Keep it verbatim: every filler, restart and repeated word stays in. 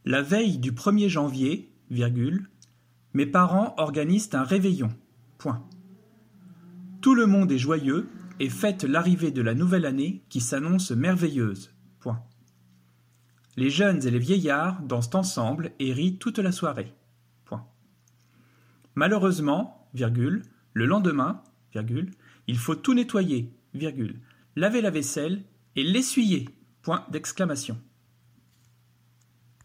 La veille du premier janvier, virgule, mes parents organisent un réveillon. Point. Tout le monde est joyeux et fête l'arrivée de la nouvelle année qui s'annonce merveilleuse. Point. Les jeunes et les vieillards dansent ensemble et rient toute la soirée. Point. Malheureusement, virgule, le lendemain, virgule, il faut tout nettoyer, virgule, laver la vaisselle et l'essuyer. Point d'exclamation.